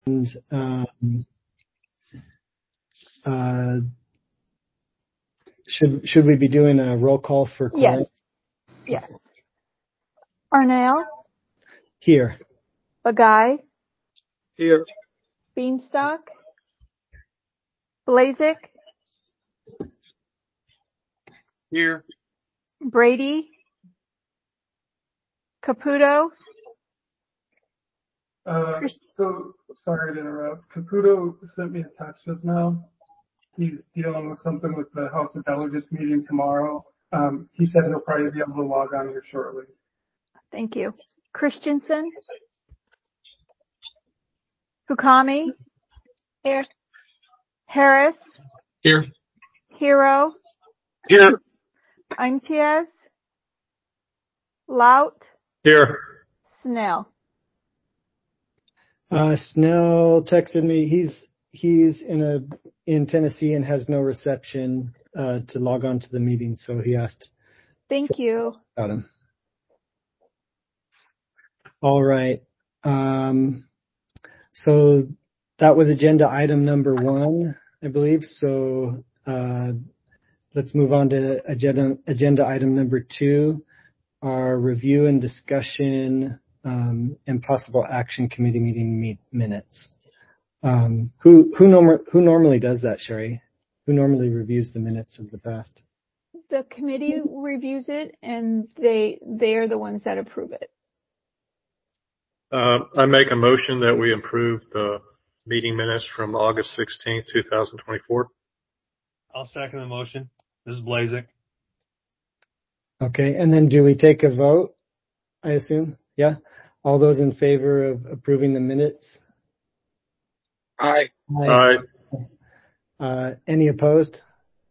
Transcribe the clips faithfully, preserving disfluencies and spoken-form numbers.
And um, uh, should should we be doing a roll call for quorum? Yes. Yes. Arnell? Here. Bagay? Here. Beanstalk? Blazik? Here. Brady? Caputo? Uh, so, sorry to interrupt. Caputo sent me a text just now. He's dealing with something with the House of Delegates meeting tomorrow. Um, he said he'll probably be able to log on here shortly. Thank you. Christensen? Fukami? Here. Harris? Here. Hero? Here. Imtiaz? Lout? Here. Snell? Uh, Snell texted me. He's he's in a in Tennessee and has no reception uh, to log on to the meeting, so he asked. Thank you. Got him. All right. Um, so that was agenda item number one, I believe. So uh, let's move on to agenda agenda item number two, our review and discussion um, and possible action committee meeting meet minutes. Um, who who norm- who normally does that, Sherry? Who normally reviews the minutes of the past? The committee reviews it, and they they are the ones that approve it. Uh, I make a motion that we approve the meeting minutes from August sixteenth, twenty twenty-four. I'll second the motion. This is Blazik. Okay, and then do we take a vote, I assume? Yeah? All those in favor of approving the minutes? Aye. Aye. Aye. Uh, any opposed?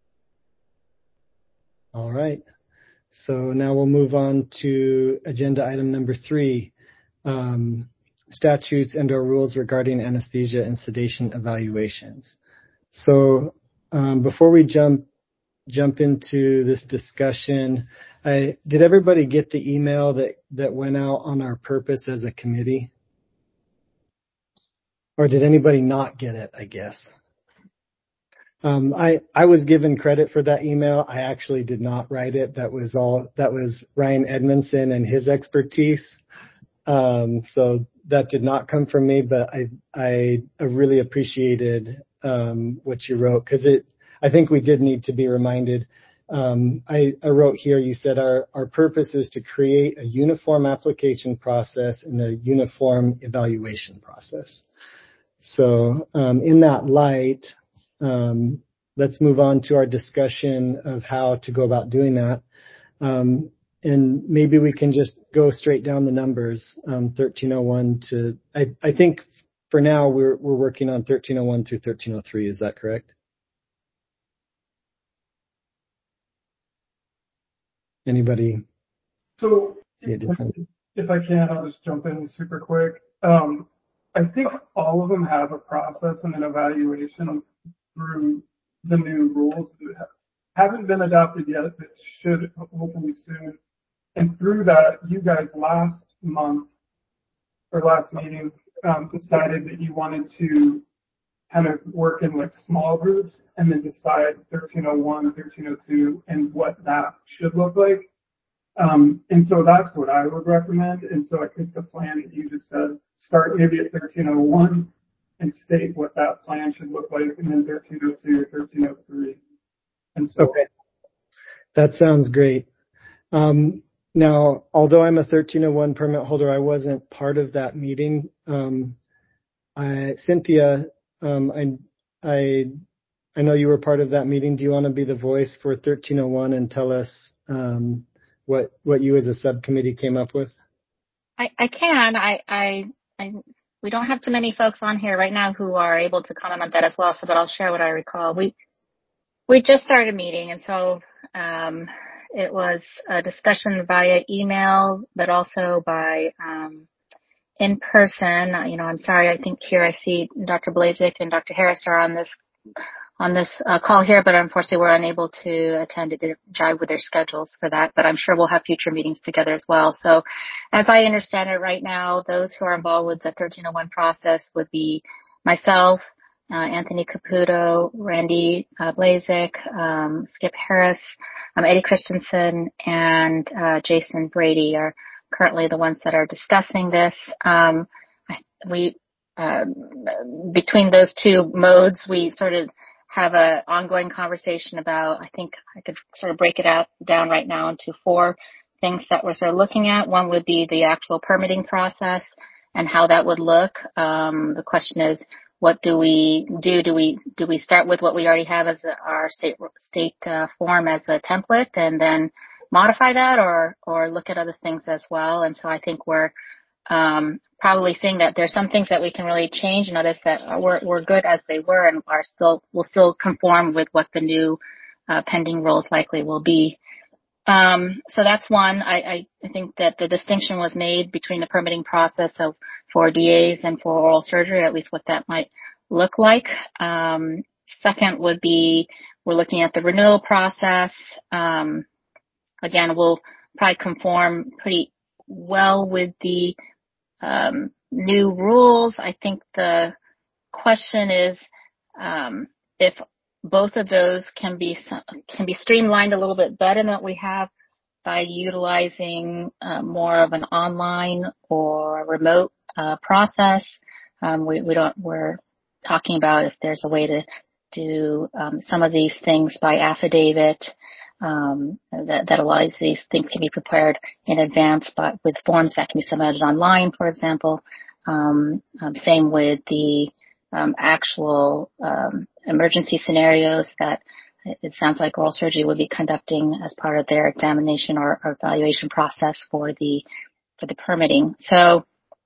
All right. So now we'll move on to agenda item number three, um, statutes and or rules regarding anesthesia and sedation evaluations. So um, before we jump jump into this discussion, I, did everybody get the email that, that went out on our purpose as a committee? Or did anybody not get it, I guess? Um, I, I was given credit for that email. I actually did not write it. That was all, that was Ryan Edmondson and his expertise. Um, so that did not come from me, but I, I, I really appreciated, um, what you wrote, because it, I think we did need to be reminded. Um, I, I wrote here, you said our, our purpose is to create a uniform application process and a uniform evaluation process. So um, in that light, um, let's move on to our discussion of how to go about doing that. Um, and maybe we can just go straight down the numbers, um, thirteen oh one to, I, I think for now we're, we're working on thirteen oh one through thirteen oh three. Is that correct? Anybody So see a difference? If I can, I'll just jump in super quick. Um, I think all of them have a process and an evaluation through the new rules that haven't been adopted yet, but should hopefully soon. And through that, you guys last month or last meeting um, decided that you wanted to kind of work in like small groups and then decide thirteen oh one, thirteen oh two, and what that should look like. Um, and so that's what I would recommend. And so I think the plan that you just said, start maybe at thirteen oh one and state what that plan should look like, and then thirteen oh two or thirteen oh three. And so. Okay. That sounds great. Um, now, although I'm a thirteen oh one permit holder, I wasn't part of that meeting. Um, I, Cynthia, um, I, I, I know you were part of that meeting. Do you want to be the voice for thirteen oh one and tell us, um, what, what you as a subcommittee came up with? I, I can. I, I, I, we don't have too many folks on here right now who are able to comment on that as well. So, but I'll share what I recall. We, we just started a meeting, and so, um, it was a discussion via email, but also by, um, in person. You know, I'm sorry. I think here I see Doctor Blazik and Doctor Harris are on this on this uh, call here, but unfortunately we're unable to attend. It didn't jive with their schedules for that, but I'm sure we'll have future meetings together as well. So as I understand it right now, those who are involved with the thirteen oh one process would be myself, uh, Anthony Caputo, Randy uh, Blazik, um, Skip Harris, um, Eddie Christensen, and uh, Jason Brady are currently the ones that are discussing this. Um, we uh, between those two modes, we sort of have an ongoing conversation about. I think I could sort of break it out down right now into four things that we're sort of looking at. One would be the actual permitting process and how that would look. Um, the question is, what do we do? Do we do we start with what we already have as a, our state state uh, form as a template, and then modify that, or or look at other things as well? And so I think we're um, probably seeing that there's some things that we can really change, and others that are, were were good as they were and are still will still conform with what the new uh, pending rules likely will be. Um, so that's one. I, I think that the distinction was made between the permitting process of for D As and for oral surgery, at least what that might look like. Um, second would be we're looking at the renewal process. Um, again, we'll probably conform pretty well with the um, new rules. I think the question is um, if both of those can be can be streamlined a little bit better than what we have by utilizing uh, more of an online or remote uh, process. Um, we, we don't. We're talking about if there's a way to do um, some of these things by affidavit. Um, that, that a lot of these things can be prepared in advance, but with forms that can be submitted online, for example. Um, um, same with the um, actual um, emergency scenarios that it sounds like oral surgery would be conducting as part of their examination or, or evaluation process for the for the permitting. So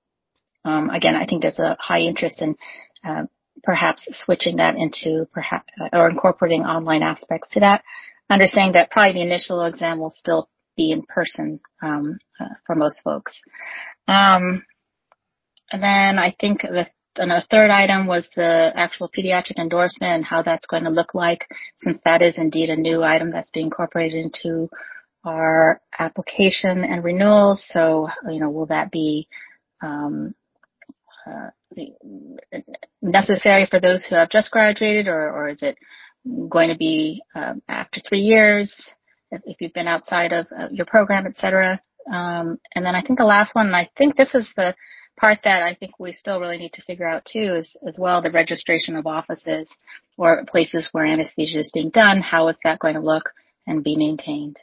um, again, I think there's a high interest in uh, perhaps switching that into perhaps or incorporating online aspects to that. Understanding that probably the initial exam will still be in person um, uh, for most folks. Um, and then I think the And a third item was the actual pediatric endorsement and how that's going to look like, since that is indeed a new item that's being incorporated into our application and renewals. So, you know, will that be um, uh, necessary for those who have just graduated, or, or is it going to be um, after three years if, if you've been outside of uh, your program, et cetera? Um, and then I think the last one, and I think this is the part that I think we still really need to figure out too, is as well the registration of offices or places where anesthesia is being done. How is that going to look and be maintained?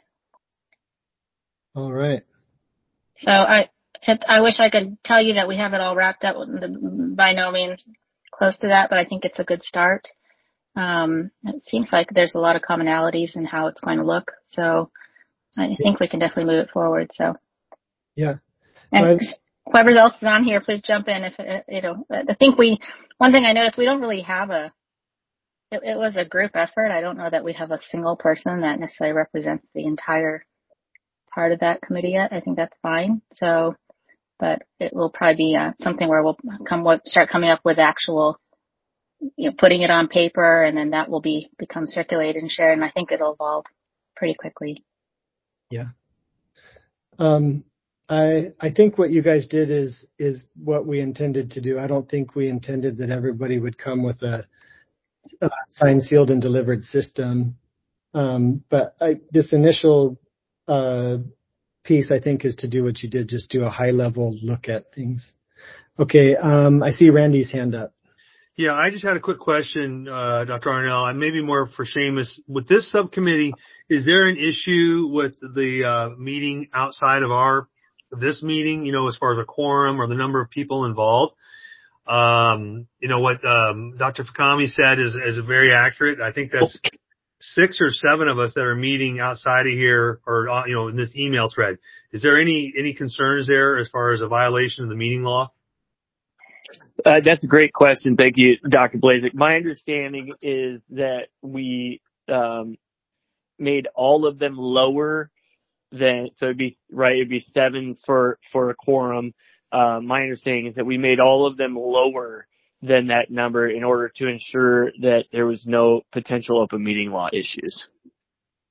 All right. So I, I wish I could tell you that we have it all wrapped up. By no means close to that, but I think it's a good start. Um, it seems like there's a lot of commonalities in how it's going to look. So I think we can definitely move it forward. So yeah. And whoever else is on here, please jump in. If you know, I think we. One thing I noticed, we don't really have a. It, it was a group effort. I don't know that we have a single person that necessarily represents the entire part of that committee yet. I think that's fine. So, but it will probably be uh, something where we'll come start coming up with actual, you know, putting it on paper, and then that will be become circulated and shared. And I think it'll evolve pretty quickly. Yeah. Um. I I think what you guys did is is what we intended to do. I don't think we intended that everybody would come with a, a signed, sealed, and delivered system. Um, but I, this initial uh, piece, I think, is to do what you did, just do a high-level look at things. Okay, um, I see Randy's hand up. Yeah, I just had a quick question, uh, Doctor Arnell, and maybe more for Seamus. With this subcommittee, is there an issue with the uh, meeting outside of our this meeting, you know, as far as a quorum or the number of people involved? Um, you know, what um, Doctor Fakami said is, is very accurate. I think that's six or seven of us that are meeting outside of here or, uh, you know, in this email thread. Is there any, any concerns there as far as a violation of the meeting law? Uh, that's a great question. Thank you, Doctor Blazik. My understanding is that we um, made all of them lower than, so it'd be, right, it'd be seven for, for a quorum. Uh, my understanding is that we made all of them lower than that number in order to ensure that there was no potential open meeting law issues.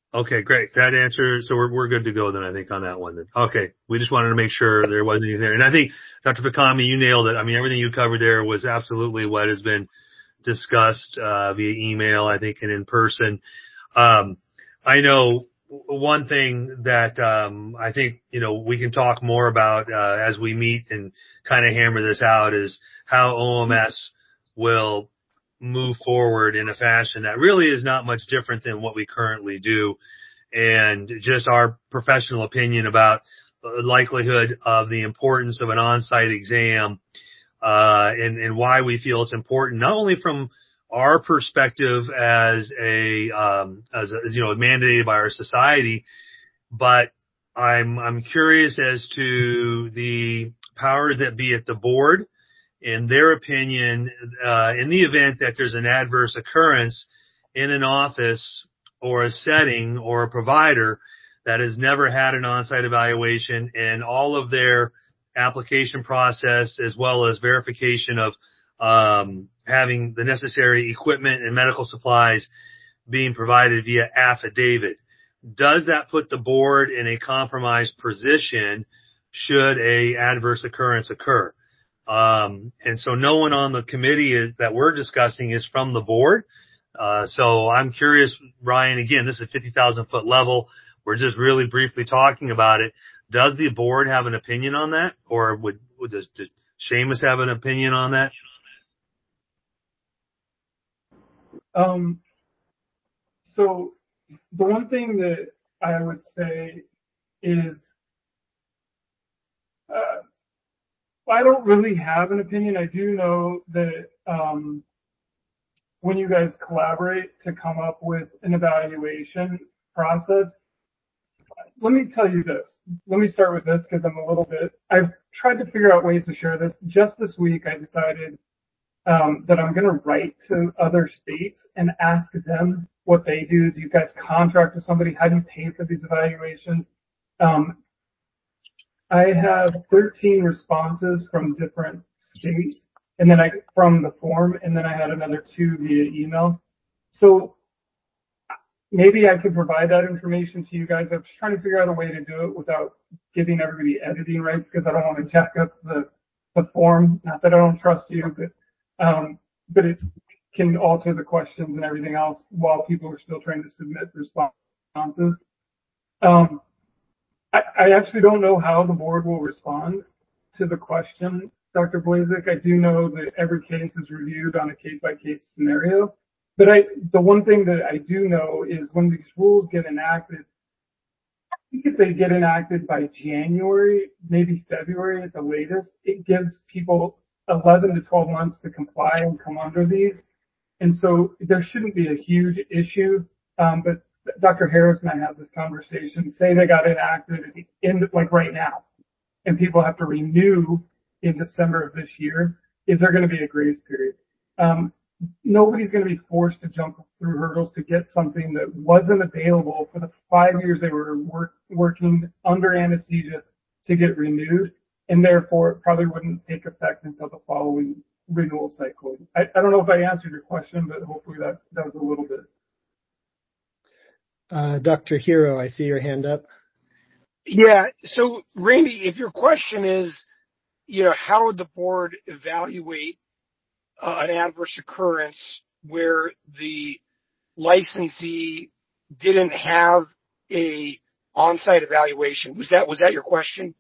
Okay, great. That answer. So we're, we're good to go then, I think, on that one then. Okay. We just wanted to make sure there wasn't anything there. And I think, Doctor Fakami, you nailed it. I mean, everything you covered there was absolutely what has been discussed, uh, via email, I think, and in person. Um, I know one thing that, um, I think, you know, we can talk more about, uh, as we meet and kind of hammer this out is how O M S will move forward in a fashion that really is not much different than what we currently do, and just our professional opinion about the likelihood of the importance of an on-site exam, uh, and, and why we feel it's important, not only from our perspective as a, um, as, a, as you know, mandated by our society, but I'm, I'm curious as to the powers that be at the board, in their opinion, uh, in the event that there's an adverse occurrence in an office or a setting or a provider that has never had an on-site evaluation, and all of their application process as well as verification of um, having the necessary equipment and medical supplies being provided via affidavit. Does that put the board in a compromised position should a adverse occurrence occur? Um, and so no one on the committee is, that we're discussing is from the board. Uh, so I'm curious, Ryan, again, this is a fifty thousand foot level. We're just really briefly talking about it. Does the board have an opinion on that, or would, would does, does Seamus have an opinion on that? Um, so the one thing that I would say is, uh, I don't really have an opinion. I do know that um, when you guys collaborate to come up with an evaluation process, let me tell you this. Let me start with this because I'm a little bit, I've tried to figure out ways to share this. Just this week, I decided um, that I'm going to write to other states and ask them what they do. Do you guys contract with somebody? How do you pay for these evaluations? Um, I have thirteen responses from different states, and then I from the form, and then I had another two via email. So maybe I could provide that information to you guys. I'm just trying to figure out a way to do it without giving everybody editing rights because I don't want to jack up the the form. Not that I don't trust you, but um, but it can alter the questions and everything else while people are still trying to submit responses. Um, I, I actually don't know how the board will respond to the question, Doctor Blazek. I do know that every case is reviewed on a case-by-case scenario. But I, the one thing that I do know is when these rules get enacted, I think if they get enacted by January, maybe February at the latest, it gives people eleven to twelve months to comply and come under these. And so there shouldn't be a huge issue. Um, but Doctor Harris and I had this conversation. Say they got enacted at the end, like right now, and people have to renew in December of this year. Is there going to be a grace period? Um, nobody's going to be forced to jump through hurdles to get something that wasn't available for the five years they were work, working under anesthesia to get renewed, and therefore it probably wouldn't take effect until the following renewal cycle. I, I don't know if I answered your question, but hopefully that does a little bit. Uh, Doctor Hero, I see your hand up. Yeah. So, Randy, if your question is, you know, how would the board evaluate uh, an adverse occurrence where the licensee didn't have a on-site evaluation? Was that was that your question?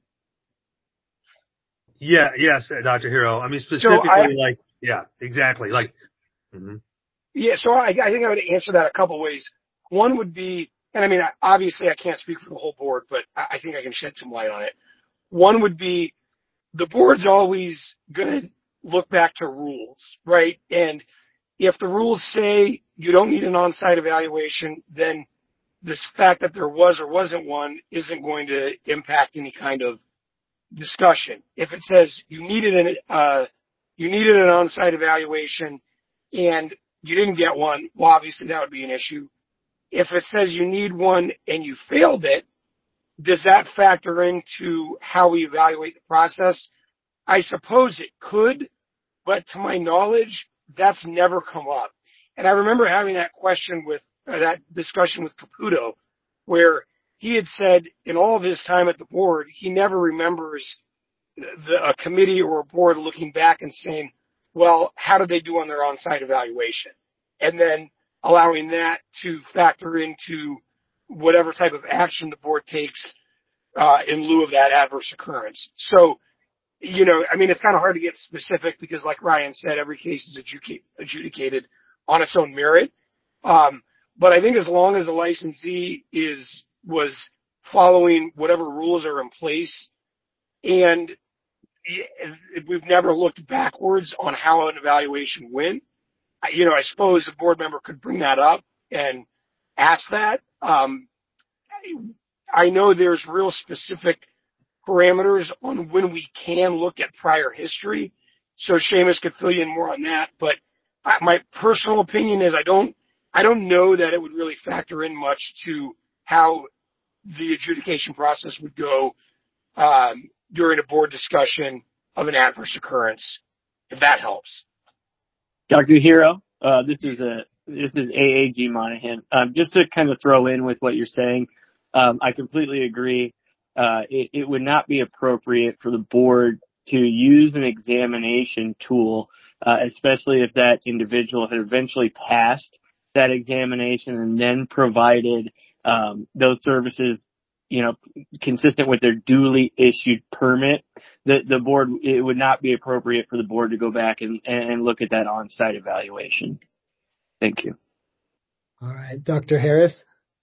Yeah, yes, Doctor Hero. I mean, specifically, so I, like, yeah, exactly. Like, mm-hmm. yeah. So I, I think I would answer that a couple ways. One would be, and I mean, obviously I can't speak for the whole board, but I think I can shed some light on it. One would be the board's always going to look back to rules, right? And if the rules say you don't need an on-site evaluation, then this fact that there was or wasn't one isn't going to impact any kind of discussion. If it says you needed an uh, you needed an on-site evaluation and you didn't get one, well, obviously that would be an issue. If it says you need one and you failed it, does that factor into how we evaluate the process? I suppose it could, but to my knowledge, that's never come up. And I remember having that question with uh, that discussion with Caputo where he had said in all of his time at the board, he never remembers the, a committee or a board looking back and saying, well, how did they do on their on-site evaluation? And then allowing that to factor into whatever type of action the board takes uh, in lieu of that adverse occurrence. So, you know, I mean, it's kind of hard to get specific because, like Ryan said, every case is adjudic- adjudicated on its own merit. Um, but I think as long as the licensee is was following whatever rules are in place, and we've never looked backwards on how an evaluation went, you know, I suppose a board member could bring that up and ask that. Um, I know there's real specific parameters on when we can look at prior history, so Seamus could fill you in more on that. But my personal opinion is I don't, I don't know that it would really factor in much to how the adjudication process would go um, during a board discussion of an adverse occurrence, if that helps. Doctor Hero, uh, this is a this is A A G Monahan. Um, just to kind of throw in with what you're saying, um, I completely agree. Uh, it, it would not be appropriate for the board to use an examination tool, uh, especially if that individual had eventually passed that examination and then provided um, those services, you know, consistent with their duly issued permit. The, the board, it would not be appropriate for the board to go back and, and look at that on-site evaluation. Thank you. All right, Doctor Harris.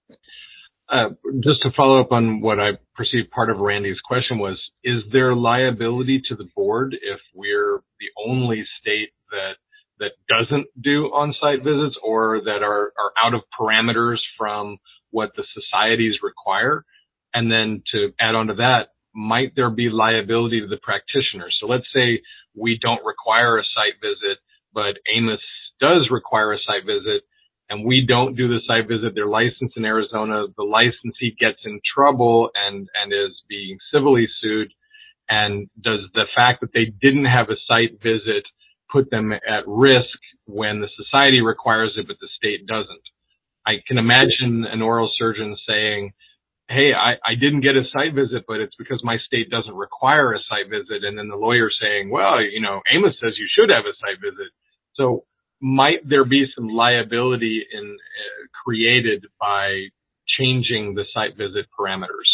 Uh, just to follow up on what I perceive part of Randy's question was, is there liability to the board if we're the only state that that doesn't do on-site visits or that are, are out of parameters from what the societies require? And then to add on to that, might there be liability to the practitioner? So let's say we don't require a site visit, but Amos does require a site visit, and we don't do the site visit. They're licensed in Arizona. The licensee gets in trouble and, and is being civilly sued. And does the fact that they didn't have a site visit put them at risk when the society requires it, but the state doesn't? I can imagine an oral surgeon saying, hey, I, I didn't get a site visit, but it's because my state doesn't require a site visit. And then the lawyer saying, well, you know, Amos says you should have a site visit. So might there be some liability in uh, created by changing the site visit parameters?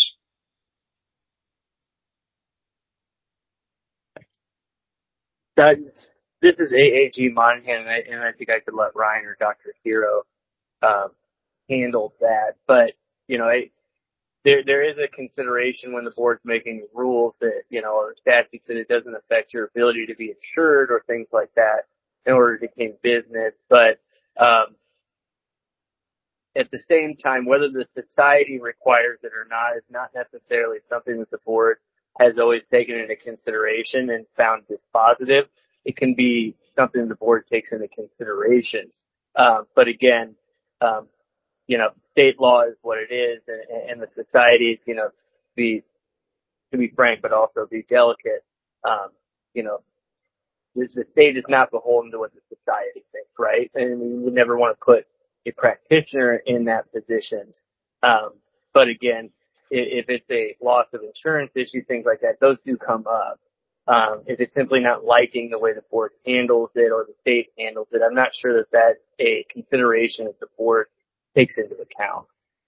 That, this is A A G Monahan, and I, and I think I could let Ryan or Doctor Hero um, handle that. But, you know, I, There, there is a consideration when the board's making rules that, you know, or statutes that it doesn't affect your ability to be insured or things like that in order to gain business. But, um, at the same time, whether the society requires it or not is not necessarily something that the board has always taken into consideration and found dispositive. It can be something the board takes into consideration. Um, but again, um, you know, state law is what it is, and, and the society, you know, to be, to be frank, but also be delicate, um, you know, the, the state is not beholden to what the society thinks, right? And we would never want to put a practitioner in that position. Um, but again, if, if it's a loss of insurance issue, things like that, those do come up. Um, if it's simply not liking the way the board handles it or the state handles it, I'm not sure that that's a consideration that the board takes into account.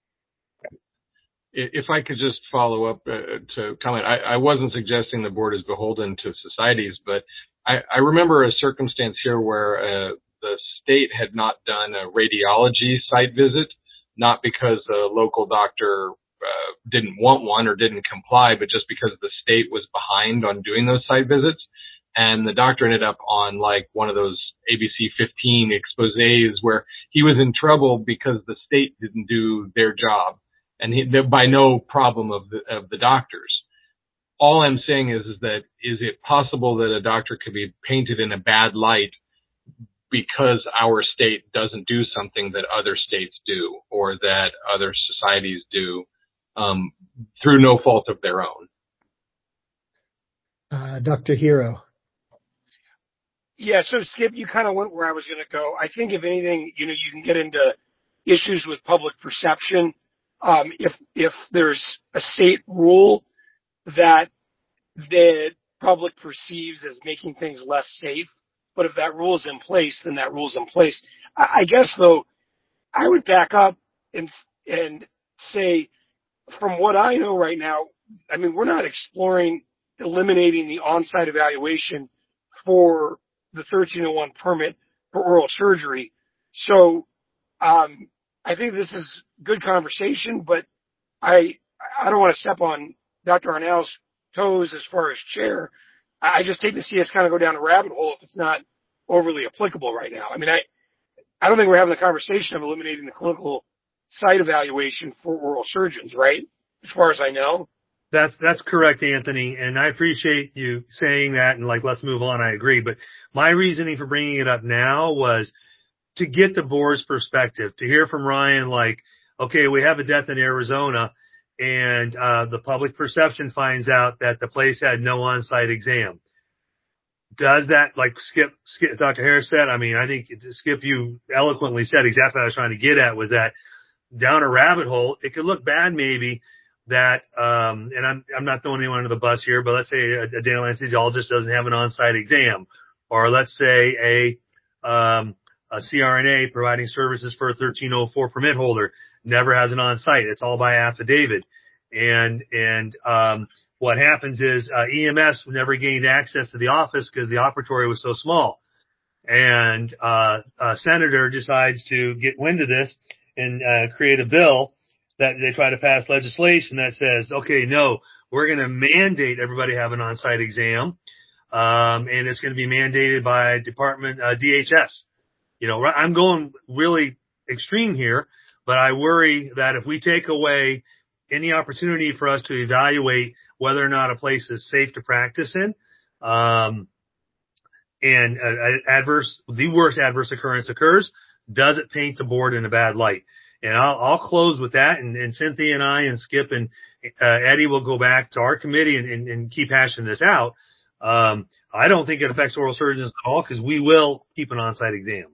If I could just follow up uh, to comment, I, I wasn't suggesting the board is beholden to societies, but I, I remember a circumstance here where uh, the state had not done a radiology site visit, not because a local doctor uh, didn't want one or didn't comply, but just because the state was behind on doing those site visits. And the doctor ended up on like one of those A B C fifteen exposés where he was in trouble because the state didn't do their job, and he, by no problem of the, of the doctors. All I'm saying is, is that is it possible that a doctor could be painted in a bad light because our state doesn't do something that other states do or that other societies do um, through no fault of their own? Uh, Doctor Hero. Yeah, so Skip, you kind of went where I was going to go. I think if anything, you know, you can get into issues with public perception um, if if there's a state rule that the public perceives as making things less safe, but if that rule is in place, then that rule is in place. I, I guess though, I would back up and and say, from what I know right now, I mean, we're not exploring eliminating the on-site evaluation for the thirteen oh one permit for oral surgery. So, um, I think this is good conversation, but I, I don't want to step on Doctor Arnell's toes as far as chair. I just hate to see us kind of go down a rabbit hole if it's not overly applicable right now. I mean, I, I don't think we're having the conversation of eliminating the clinical site evaluation for oral surgeons, right? As far as I know. That's, that's correct, Anthony. And I appreciate you saying that and like, let's move on. I agree. But my reasoning for bringing it up now was to get the board's perspective, to hear from Ryan, like, okay, we have a death in Arizona and, uh, the public perception finds out that the place had no on-site exam. Does that, like Skip, Skip, Doctor Harris said, I mean, I think Skip, you eloquently said exactly what I was trying to get at, was that down a rabbit hole, it could look bad maybe that, um, and I'm, I'm not throwing anyone under the bus here, but let's say a, a dental anesthesiologist doesn't have an on-site exam, or let's say a, um, a C R N A providing services for a thirteen oh four permit holder never has an on-site. It's all by affidavit. And, and, um, what happens is, uh, E M S never gained access to the office because the operatory was so small. And, uh, a senator decides to get wind of this and, uh, create a bill that they try to pass legislation that says, okay, no, we're going to mandate everybody have an on-site exam. Um, and it's going to be mandated by department, uh, D H S. You know, I'm going really extreme here, but I worry that if we take away any opportunity for us to evaluate whether or not a place is safe to practice in, um, and uh, adverse, the worst adverse occurrence occurs, does it paint the board in a bad light? And I'll, I'll close with that. And, and Cynthia and I and Skip and uh, Eddie will go back to our committee and, and, and keep hashing this out. Um, I don't think it affects oral surgeons at all because we will keep an on-site exam.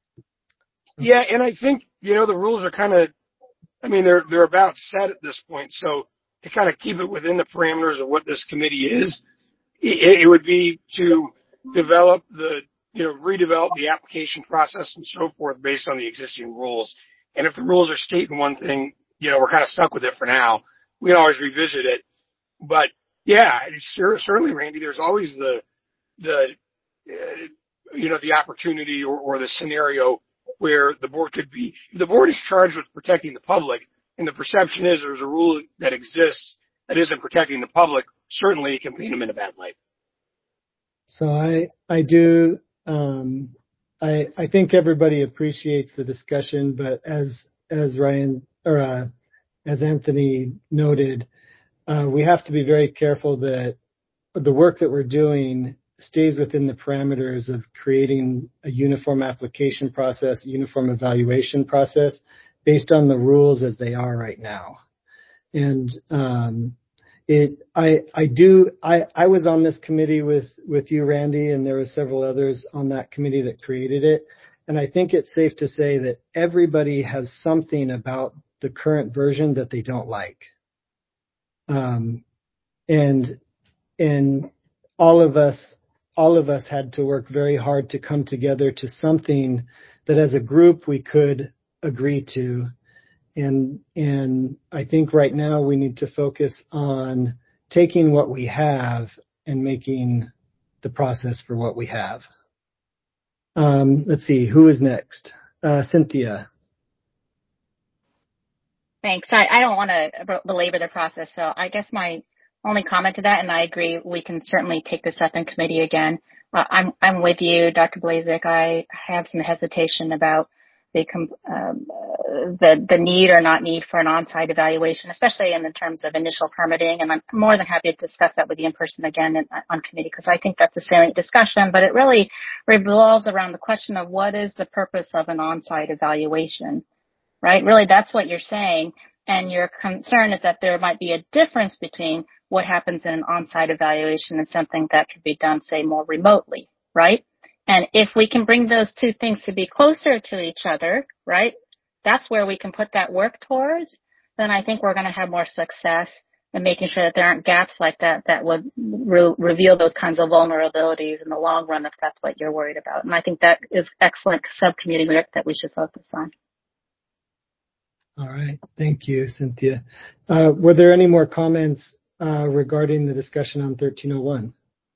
Yeah, and I think, you know, the rules are kind of, I mean, they're, they're about set at this point. So to kind of keep it within the parameters of what this committee is, it, it would be to develop the, you know, redevelop the application process and so forth based on the existing rules. And if the rules are stating one thing, you know, we're kind of stuck with it for now. We can always revisit it. But yeah, sure, certainly, Randy, there's always the, the, uh, you know, the opportunity or, or the scenario where the board could be, the board is charged with protecting the public, and the perception is there's a rule that exists that isn't protecting the public. Certainly it can paint them in a bad light. So I, I do, um, I, I think everybody appreciates the discussion, but as, as Ryan, or, uh, as Anthony noted, uh, we have to be very careful that the work that we're doing stays within the parameters of creating a uniform application process, a uniform evaluation process based on the rules as they are right now. And, um, it, I, I do, I, I was on this committee with, with you, Randy, and there were several others on that committee that created it. And I think it's safe to say that everybody has something about the current version that they don't like. Um, and, and all of us, all of us had to work very hard to come together to something that as a group we could agree to. And, and I think right now we need to focus on taking what we have and making the process for what we have. Um, let's see, who is next? Uh, Cynthia. Thanks. I, I don't want to belabor the process, so I guess my only comment to that, and I agree, we can certainly take this up in committee again. Uh, I'm I'm with you, Doctor Blazek. I have some hesitation about the um, the the need or not need for an on-site evaluation, especially in the terms of initial permitting. And I'm more than happy to discuss that with you in person again in, on committee, because I think that's a salient discussion. But it really revolves around the question of what is the purpose of an on-site evaluation, right? Really, that's what you're saying. And your concern is that there might be a difference between what happens in an on-site evaluation and something that could be done, say, more remotely, right? And if we can bring those two things to be closer to each other, right, that's where we can put that work towards. then I think we're going to have more success in making sure that there aren't gaps like that that would re- reveal those kinds of vulnerabilities in the long run if that's what you're worried about. And I think that is excellent subcommittee work that we should focus on. All right. Thank you, Cynthia. Uh, were there any more comments uh, regarding the discussion on thirteen oh one?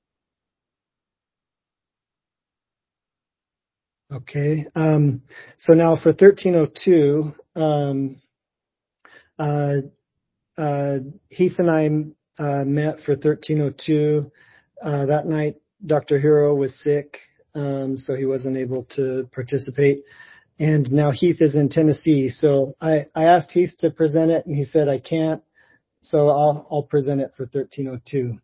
Okay. Um, so now for thirteen oh two, um, uh, uh, Heath and I uh, met for thirteen oh two. Uh, that night, Doctor Hero was sick, um, so he wasn't able to participate. And now Heath is in Tennessee. So I, I asked Heath to present it, and he said, I can't. So I'll, I'll present it for thirteen oh two.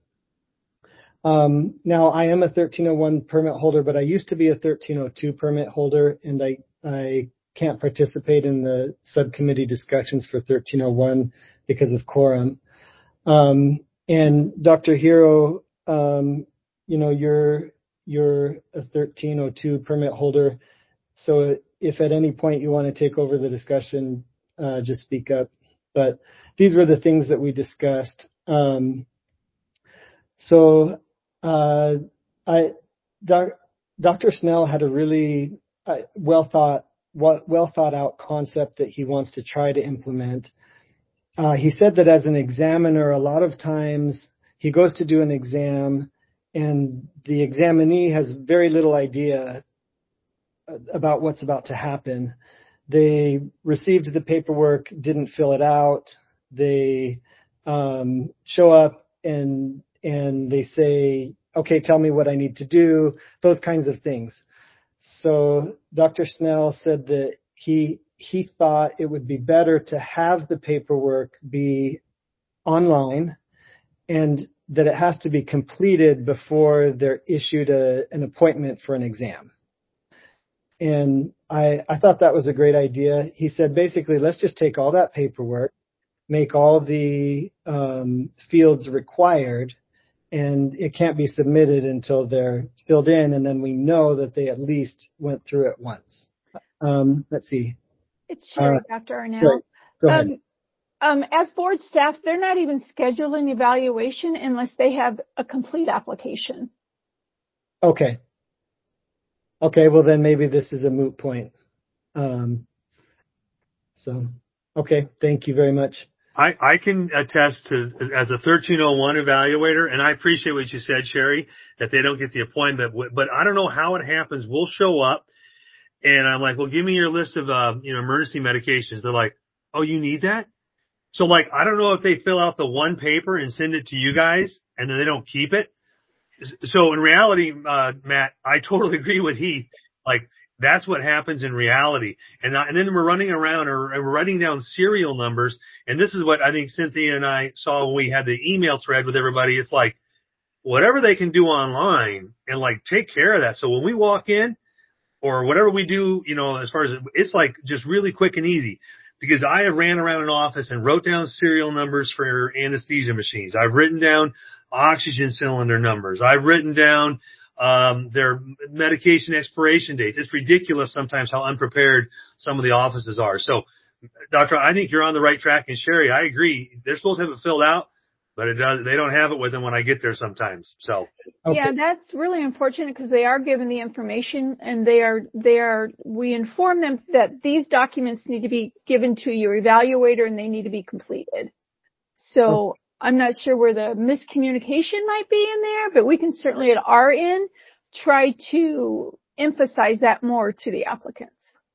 Um, now I am a thirteen oh one permit holder, but I used to be a thirteen oh two permit holder, and I, I can't participate in the subcommittee discussions for thirteen oh one because of quorum. Um, and Doctor Hero, um, you know, you're, you're a thirteen oh two permit holder. So if at any point you want to take over the discussion, uh, just speak up. But these were the things that we discussed. Um, so, uh, I, doc, Doctor Snell had a really uh, well thought, well thought out concept that he wants to try to implement. Uh, he said that as an examiner, a lot of times he goes to do an exam and the examinee has very little idea about what's about to happen. They received the paperwork, didn't fill it out. They um, show up and and they say, okay, tell me what I need to do, those kinds of things. So Doctor Snell said that he he thought it would be better to have the paperwork be online and that it has to be completed before they're issued a, an appointment for an exam. And I, I thought that was a great idea. He said, basically, let's just take all that paperwork, make all the um, fields required, and it can't be submitted until they're filled in, and then we know that they at least went through it once. Um, let's see. It's Sherry, Uh, Doctor Arnell. Right. Go ahead. Um, um, as board staff, they're not even scheduling evaluation unless they have a complete application. Okay. Okay, well then maybe this is a moot point. Um, so, okay, thank you very much. I, I can attest to, as a thirteen oh one evaluator, and I appreciate what you said, Sherry, that they don't get the appointment, but I don't know how it happens. We'll show up, and I'm like, well, give me your list of, uh, you know, emergency medications. They're like, oh, you need that? So, like, I don't know if they fill out the one paper and send it to you guys, and then they don't keep it. So in reality, uh, Matt, I totally agree with Heath. Like, that's what happens in reality. And, uh, and then we're running around or, and we're writing down serial numbers. And this is what I think Cynthia and I saw when we had the email thread with everybody. It's like, whatever they can do online and like take care of that. So when we walk in or whatever we do, you know, as far as it's like just really quick and easy. Because I have ran around an office and wrote down serial numbers for anesthesia machines. I've written down oxygen cylinder numbers. I've written down um their medication expiration dates. It's ridiculous sometimes how unprepared some of the offices are. So, Doctor, I think you're on the right track. And Sherry, I agree. They're supposed to have it filled out, but it does. They don't have it with them when I get there sometimes. So. Okay. Yeah, that's really unfortunate because they are given the information and they are, they are, we inform them that these documents need to be given to your evaluator and they need to be completed. So okay. I'm not sure where the miscommunication might be in there, but we can certainly at our end try to emphasize that more to the applicants.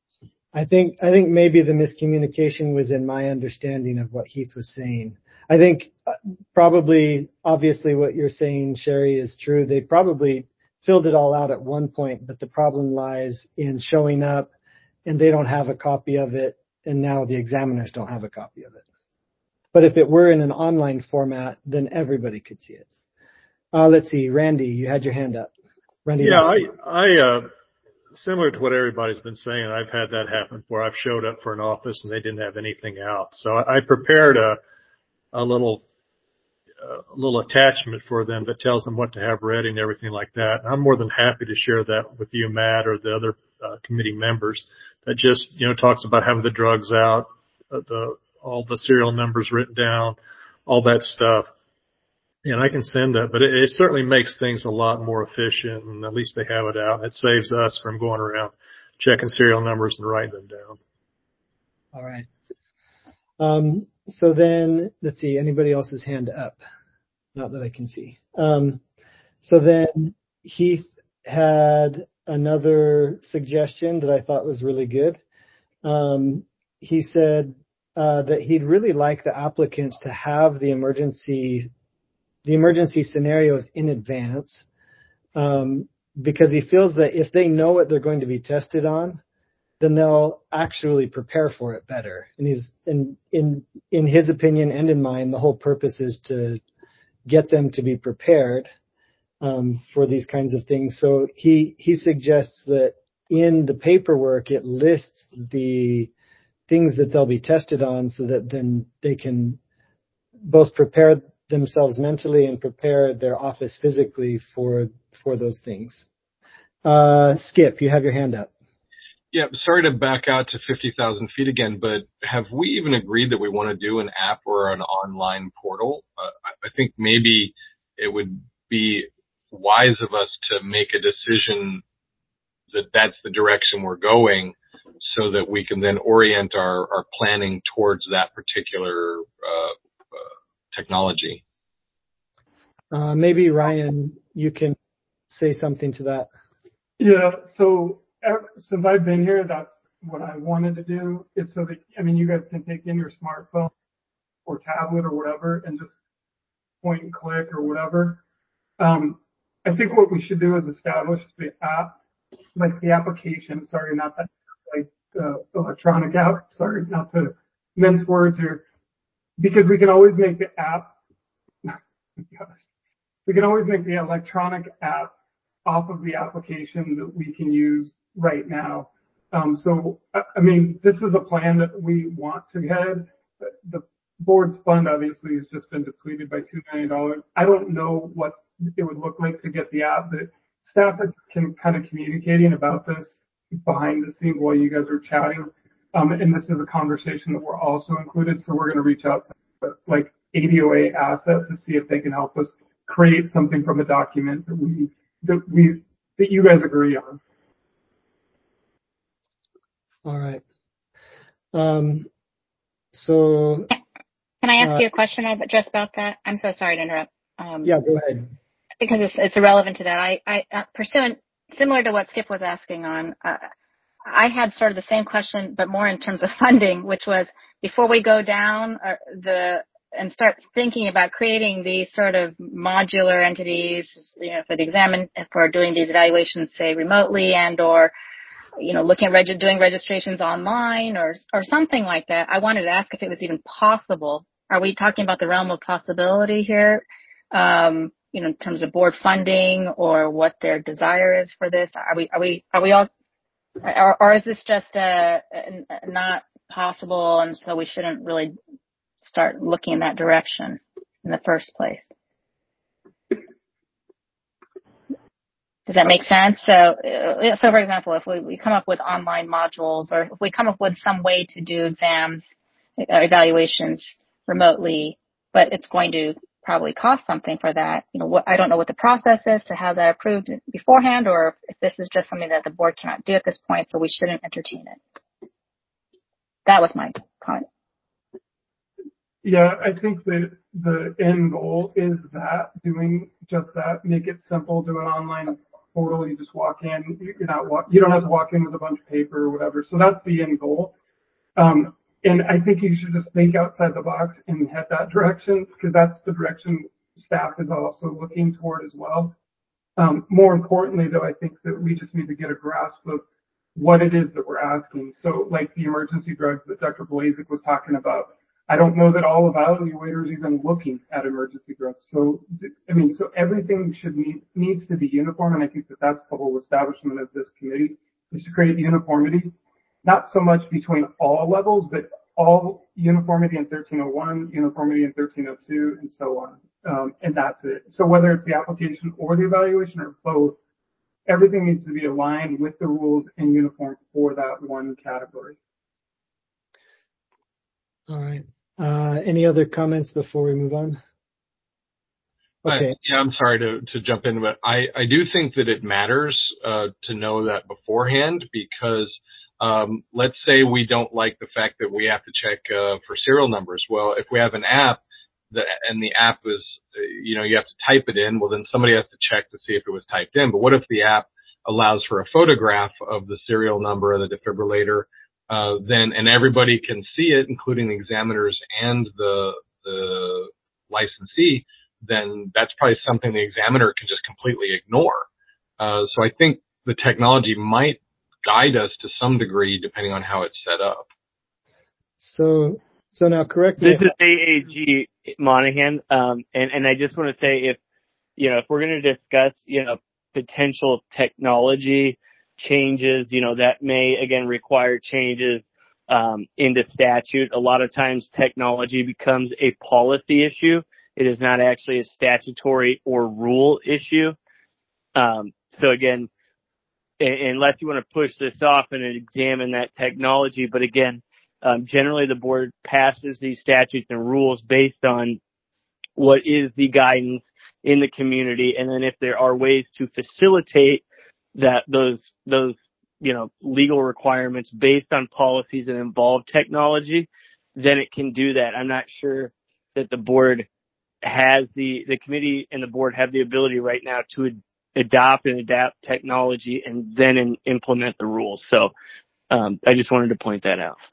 I think, I think maybe the miscommunication was in my understanding of what Heath was saying. I think probably, obviously what you're saying, Sherry, is true. They probably filled it all out at one point, but the problem lies in showing up and they don't have a copy of it. And now the examiners don't have a copy of it. But if it were in an online format, then everybody could see it. Uh, let's see. Randy, you had your hand up. Randy. Yeah, I, I, uh, similar to what everybody's been saying, I've had that happen where I've showed up for an office and they didn't have anything out. So I, I prepared a, a little, a little attachment for them that tells them what to have ready and everything like that. I'm more than happy to share that with you, Matt, or the other uh, committee members. That just, you know, talks about having the drugs out, uh, the all the serial numbers written down, all that stuff. And I can send that, but it, it certainly makes things a lot more efficient, and at least they have it out. It saves us from going around checking serial numbers and writing them down. All right. Um, so then, let's see, anybody else's hand up? Not that I can see. Um, so then Heath had another suggestion that I thought was really good. Um, he said uh, that he'd really like the applicants to have the emergency the emergency scenarios in advance, um, because he feels that if they know what they're going to be tested on, then they'll actually prepare for it better. And he's in in in his opinion and in mine, the whole purpose is to get them to be prepared um, for these kinds of things. So he he suggests that in the paperwork it lists the things that they'll be tested on, so that then they can both prepare themselves mentally and prepare their office physically for for those things. Uh, Skip, you have your hand up. Yeah, sorry to back out to fifty thousand feet again, but have we even agreed that we want to do an app or an online portal? Uh, I think maybe it would be wise of us to make a decision that that's the direction we're going, so that we can then orient our, our planning towards that particular uh, uh, technology. Uh, maybe Ryan, you can say something to that. Yeah, so ever, since I've been here, that's what I wanted to do, is so that, I mean, you guys can take in your smartphone or tablet or whatever and just point and click or whatever. Um, I think what we should do is establish the app, like the application, sorry, not that, like uh, electronic app, sorry, not to mince words here, because we can always make the app, gosh, we can always make the electronic app off of the application that we can use right now. Um, so, I mean, this is a plan that we want to head. The board's fund obviously has just been depleted by two million dollars. I don't know what it would look like to get the app, but staff has been kind of communicating about this behind the scenes while you guys are chatting. Um, and this is a conversation that we're also included. So we're going to reach out to like A D O A Asset to see if they can help us create something from a document that we that we that you guys agree on. All right. Um, so Can I ask uh, you a question about, just about that? I'm so sorry to interrupt. Um, yeah, go ahead. Because it's, it's irrelevant to that. I, I uh, pursuant, similar to what Skip was asking on, uh, I had sort of the same question, but more in terms of funding, which was before we go down uh, the and start thinking about creating these sort of modular entities, you know, for the exam, for doing these evaluations, say remotely, and or, you know, looking at reg- doing registrations online or or something like that. I wanted to ask if it was even possible. Are we talking about the realm of possibility here? Um, you know, in terms of board funding or what their desire is for this? Are we are we are we all? Or, or is this just uh, not possible, and so we shouldn't really start looking in that direction in the first place? Does that make sense? So, uh, so for example, if we, we come up with online modules, or if we come up with some way to do exams, uh, evaluations remotely, but it's going to probably cost something for that. You know, what, I don't know what the process is to have that approved beforehand, or if this is just something that the board cannot do at this point, so we shouldn't entertain it. That was my comment. Yeah, I think that the end goal is that, doing just that, make it simple, do an online portal, you just walk in, you're not walk, you don't have to walk in with a bunch of paper or whatever. So that's the end goal. Um, and I think you should just think outside the box and head that direction, because that's the direction staff is also looking toward as well. Um, more importantly, though, I think that we just need to get a grasp of what it is that we're asking. So like the emergency drugs that Doctor Blazek was talking about, I don't know that all evaluators are even looking at emergency drugs. So, I mean, so everything should need, needs to be uniform. And I think that that's the whole establishment of this committee, is to create uniformity, not so much between all levels, but all uniformity in thirteen oh one, uniformity in thirteen oh two, and so on. Um, and that's it. So whether it's the application or the evaluation or both, everything needs to be aligned with the rules and uniform for that one category. All right. Uh, any other comments before we move on? Okay. I, yeah, I'm sorry to, to jump in, but I, I do think that it matters uh, to know that beforehand, because um, let's say we don't like the fact that we have to check uh, for serial numbers. Well, if we have an app that, and the app is, uh, you know, you have to type it in, well, then somebody has to check to see if it was typed in. But what if the app allows for a photograph of the serial number of the defibrillator, uh, then, and everybody can see it, including the examiners and the, the licensee, then that's probably something the examiner can just completely ignore. Uh, so I think the technology might guide us to some degree depending on how it's set up. So, so now correct me. This is A A G Monahan, um, and, and I just want to say if, you know, if we're going to discuss, you know, potential technology changes, you know, that may again require changes, um, into statute. A lot of times technology becomes a policy issue. It is not actually a statutory or rule issue. Um, so again, unless you want to push this off and examine that technology, but again, um, generally the board passes these statutes and rules based on what is the guidance in the community, and then if there are ways to facilitate that those those you know legal requirements based on policies that involve technology, then it can do that. I'm not sure that the board has the the committee and the board have the ability right now to ad- adopt and adapt technology and then in, implement the rules. So um, I just wanted to point that out.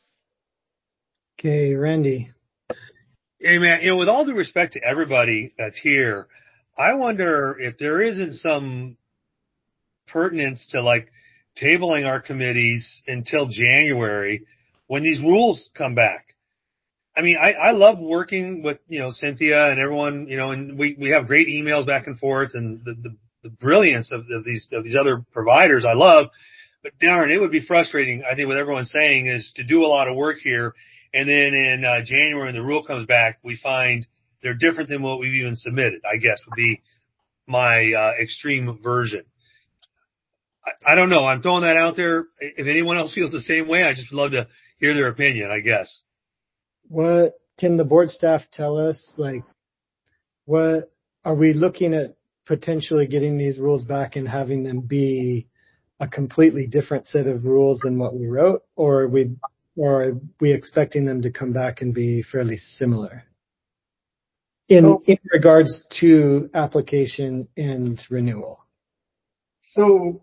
Okay, Randy. Hey man, you know, with all due respect to everybody that's here, I wonder if there isn't some pertinence to like tabling our committees until January when these rules come back. I mean, I, I love working with, you know, Cynthia and everyone, you know, and we, we have great emails back and forth, and the, the, the brilliance of, of these, of these other providers I love, but darn, it would be frustrating, I think, what everyone's saying is to do a lot of work here. And then in uh, January, when the rule comes back, we find they're different than what we've even submitted, I guess would be my uh, extreme version. I, I don't know. I'm throwing that out there. If anyone else feels the same way, I just would love to hear their opinion, I guess. What can the board staff tell us? Like, what are we looking at potentially getting these rules back and having them be a completely different set of rules than what we wrote, or are we, or are we expecting them to come back and be fairly similar in, so, in regards to application and renewal? So,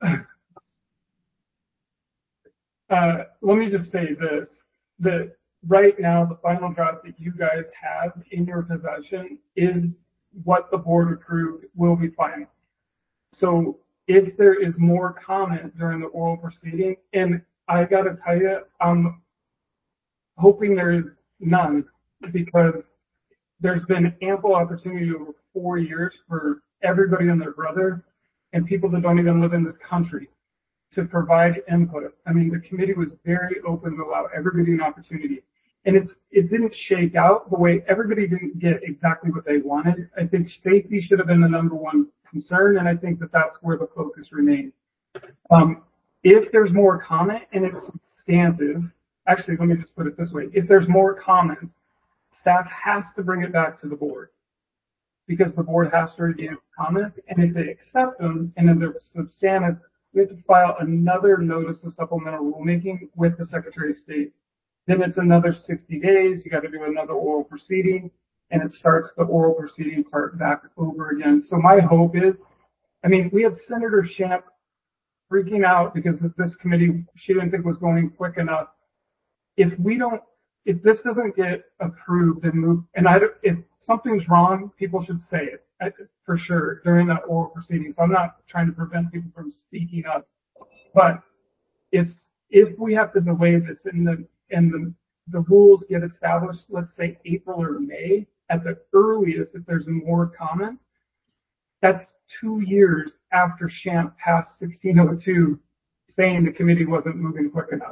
uh, let me just say this, that right now, the final draft that you guys have in your possession is what the board approved will be final. So if there is more comment during the oral proceeding, and I gotta tell you, I'm hoping there is none, because there's been ample opportunity over four years for everybody and their brother and people that don't even live in this country to provide input. I mean, the committee was very open to allow everybody an opportunity. And it's, it didn't shake out the way everybody didn't get exactly what they wanted. I think safety should have been the number one concern, and I think that that's where the focus remained. Um, if there's more comment and it's substantive, actually, let me just put it this way. If there's more comments, staff has to bring it back to the board, because the board has to review comments, and if they accept them and then they're substantive, we have to file another notice of supplemental rulemaking with the Secretary of State. Then it's another sixty days. You got to do another oral proceeding, and it starts the oral proceeding part back over again. So my hope is, I mean, we had Senator Shamp freaking out because this committee she didn't think was going quick enough. If we don't, if this doesn't get approved and moved, and I, if something's wrong, people should say it for sure during that oral proceeding. So I'm not trying to prevent people from speaking up, but if if we have to delay this and the and the the rules get established, let's say April or May at the earliest, if there's more comments, that's two years after Shamp passed sixteen oh two, saying the committee wasn't moving quick enough.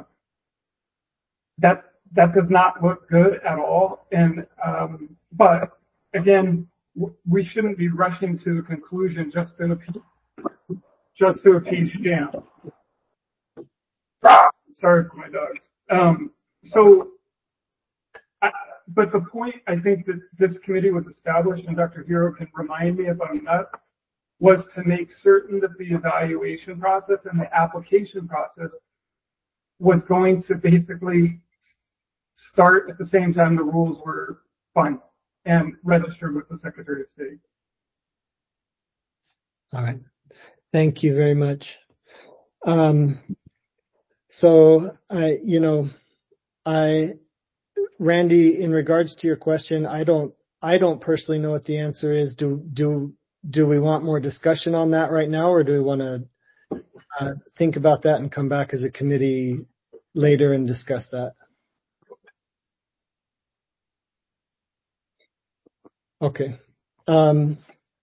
That that does not look good at all. And um, but again, w- we shouldn't be rushing to a conclusion just to appease, just to appease Shamp. Sorry for my dogs. Um, so I, but the point I think that this committee was established, and Doctor Hero can remind me if I'm nuts, was to make certain that the evaluation process and the application process was going to basically start at the same time the rules were final and registered with the Secretary of State. All right. Thank you very much. Um, so I, you know, I, Randy, in regards to your question, I don't, I don't personally know what the answer is. Do, do, do we want more discussion on that right now, or do we want to uh, think about that and come back as a committee later and discuss that? Okay. Um,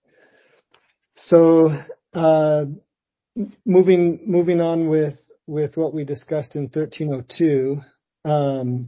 so, uh, moving, moving on with, with what we discussed in thirteen oh two, um,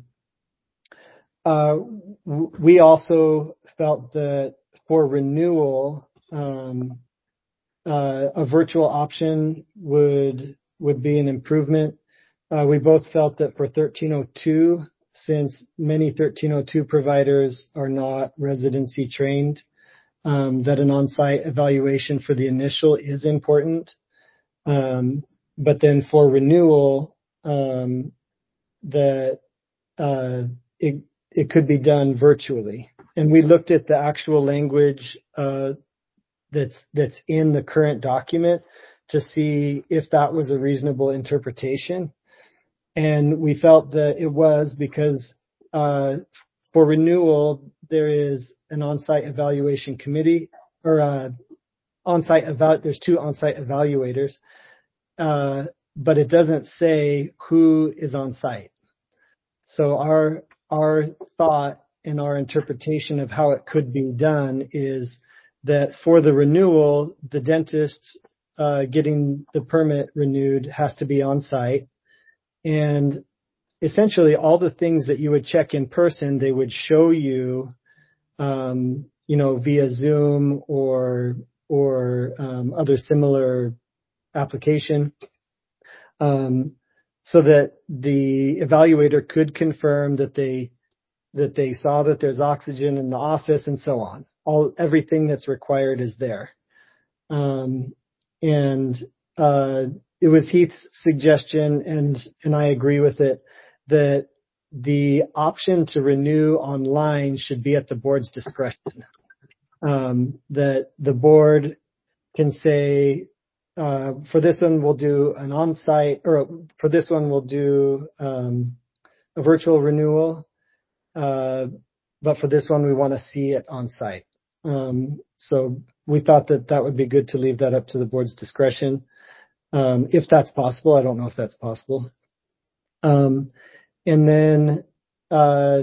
uh, we also felt that for renewal, um, uh, a virtual option would, would be an improvement. Uh, we both felt that for thirteen oh two, since many thirteen oh two providers are not residency trained, um, that an on-site evaluation for the initial is important. Um, but then for renewal, um, that uh, it, it could be done virtually. And we looked at the actual language uh, that's that's in the current document to see if that was a reasonable interpretation. And we felt that it was, because uh, for renewal, there is an on-site evaluation committee, or uh, on-site eval- there's two on-site evaluators, uh, but it doesn't say who is on site. So our our thought and our interpretation of how it could be done is that for the renewal, the dentist uh, getting the permit renewed has to be on site. And essentially all the things that you would check in person, they would show you, um, you know, via Zoom or, or, um, other similar application, um, so that the evaluator could confirm that they, that they saw that there's oxygen in the office and so on. All, everything that's required is there. Um, and, uh, it was Heath's suggestion, and, and I agree with it, that the option to renew online should be at the board's discretion. Um, that the board can say, uh, for this one, we'll do an on-site, or for this one, we'll do, um, a virtual renewal. Uh, but for this one, we want to see it on site. Um, so we thought that that would be good to leave that up to the board's discretion. Um, if that's possible. I don't know if that's possible. Um, and then, uh,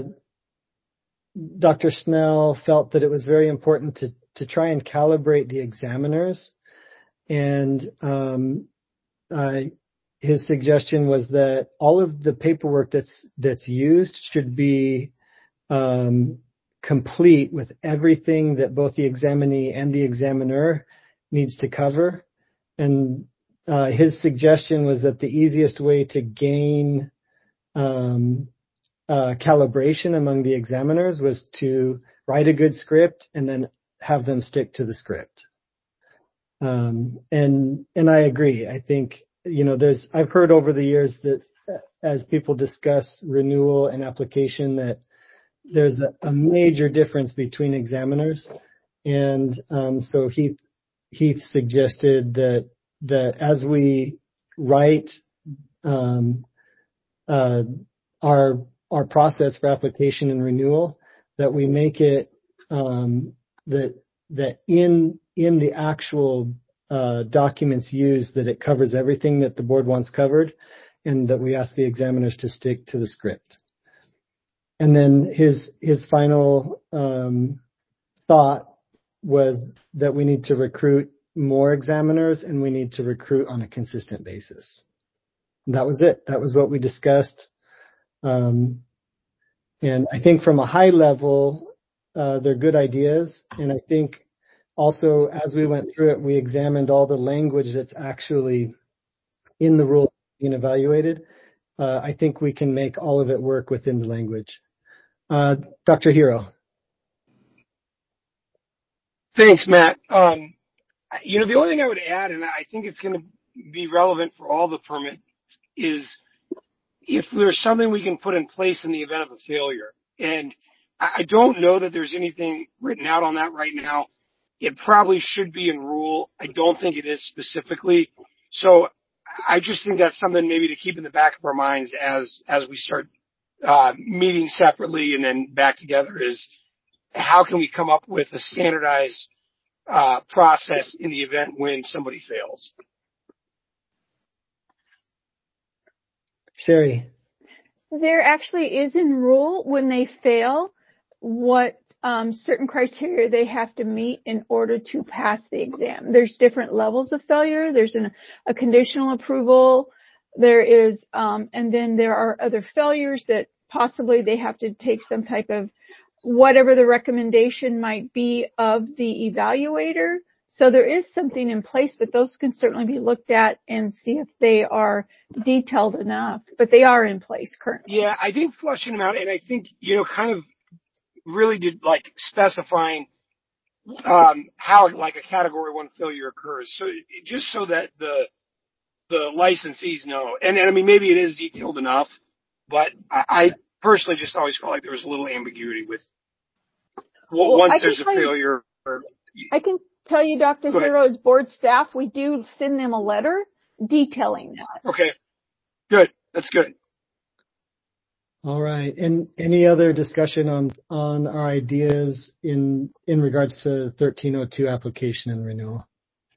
Doctor Snell felt that it was very important to, to try and calibrate the examiners. And, um, uh, his suggestion was that all of the paperwork that's, that's used should be, um, complete with everything that both the examinee and the examiner needs to cover. And Uh, his suggestion was that the easiest way to gain um, uh, calibration among the examiners was to write a good script and then have them stick to the script. Um, and and I agree. I think, you know, there's I've heard over the years that as people discuss renewal and application that there's a, a major difference between examiners, and um, so Heath Heath suggested that. that as we write um, uh, our our process for application and renewal, that we make it um, that that in in the actual uh, documents used, that it covers everything that the board wants covered, and that we ask the examiners to stick to the script. And then his his final um, thought was that we need to recruit more examiners, and we need to recruit on a consistent basis. And that was it. That was what we discussed. Um, and I think from a high level, uh, they're good ideas. And I think also as we went through it, we examined all the language that's actually in the rule being evaluated. Uh, I think we can make all of it work within the language. Uh, Doctor Hero. Thanks, Matt. Um, you know, the only thing I would add, and I think it's going to be relevant for all the permits, is if there's something we can put in place in the event of a failure. And I don't know that there's anything written out on that right now. It probably should be in rule. I don't think it is specifically. So I just think that's something maybe to keep in the back of our minds as, as we start, uh, meeting separately and then back together, is how can we come up with a standardized, uh, process in the event when somebody fails. Sherry. There actually is in rule when they fail what um, certain criteria they have to meet in order to pass the exam. There's different levels of failure. There's an, a conditional approval. There is, um, and then there are other failures that possibly they have to take some type of whatever the recommendation might be of the evaluator. So there is something in place, but those can certainly be looked at and see if they are detailed enough, but they are in place currently. Yeah, I think flushing them out, and I think, you know, kind of really did like specifying um, how like a category one failure occurs. So just so that the the licensees know, and, and I mean, maybe it is detailed enough, but I, I personally just always felt like there was a little ambiguity with well, well, once there's a failure. You, or, I can tell you, Doctor Hero's board staff, we do send them a letter detailing that. Okay, good. That's good. All right. And any other discussion on, on our ideas in, in regards to thirteen oh two application and renewal?